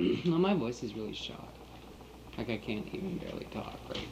Well, my voice is really shot. Like I can't even barely talk right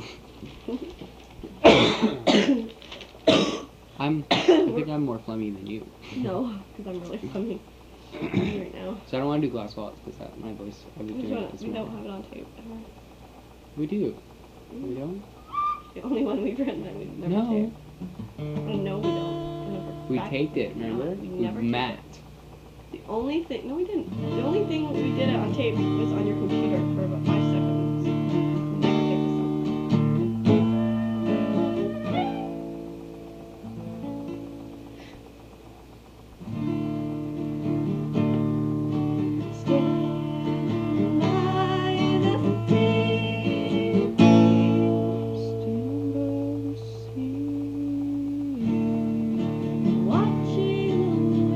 now. I think I'm more phlegmy than you. No, because I'm really phlegmy right now. So I don't want to do glass walls because my voice. I was doing it this We don't morning. have it on tape ever. We do. We don't. The only one we've written that we've never No. taped. No, we don't. Never. We Back- taped it. Remember? No, we With never taped Matt. it. The only thing, no, we didn't. The only thing we did it on tape was on your computer for about 5 seconds. We never taped a song. Stand by the sea, watching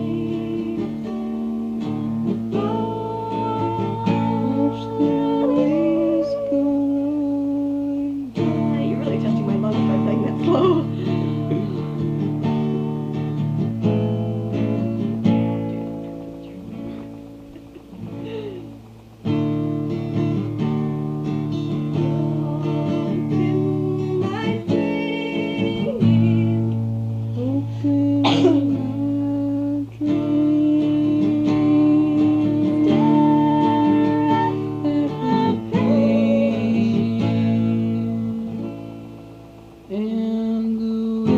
You're really testing my lungs by playing that slow. And the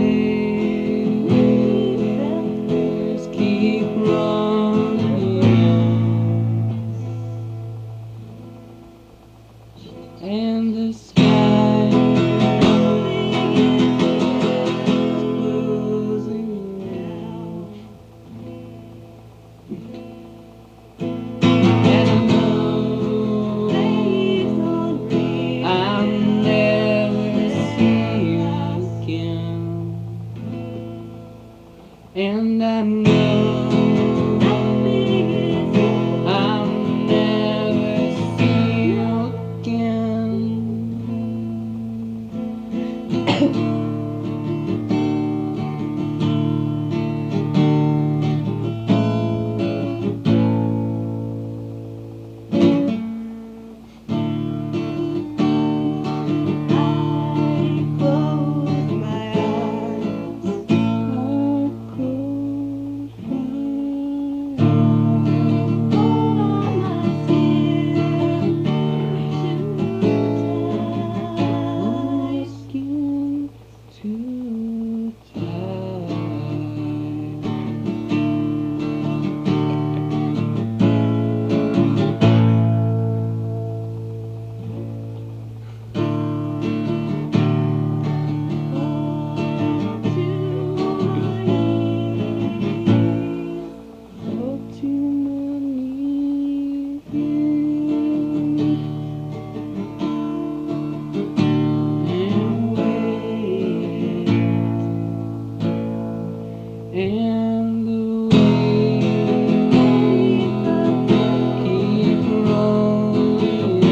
waves keep running, and the sky is closing in. And I know I'll never see you again. And I know I'll never see you again. I close my eyes. And the waves keep rolling,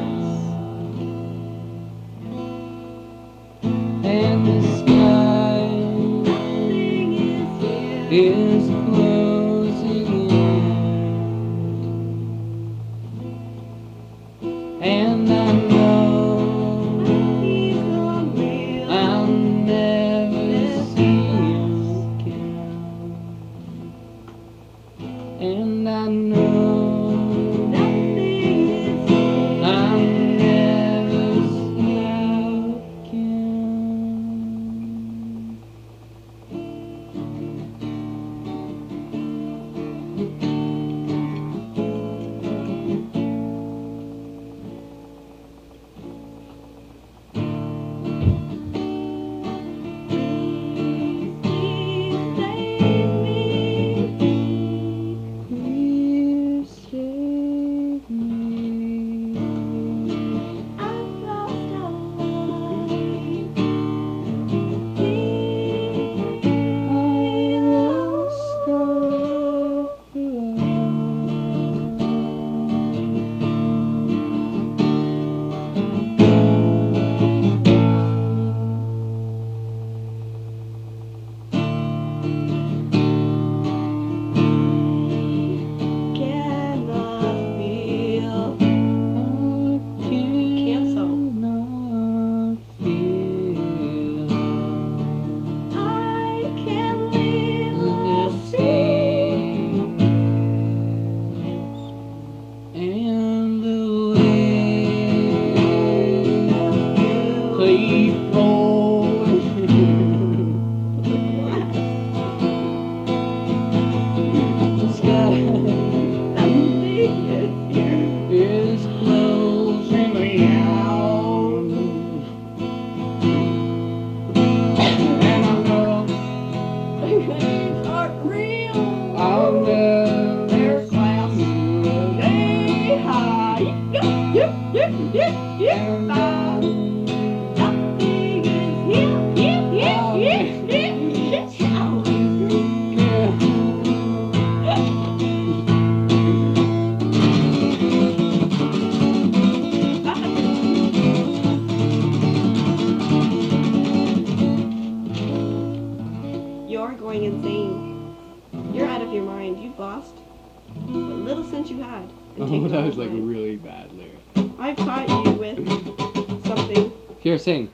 and the sky is closing in. And I know I'll never see you again. And I know I'll never see you again. Please save me. I've lost a I lost all You're going insane. You're out of your mind. You've lost what little sense you had. And Oh, taken that all was like mine. really bad lyric. I've taught you with something. Here, sing.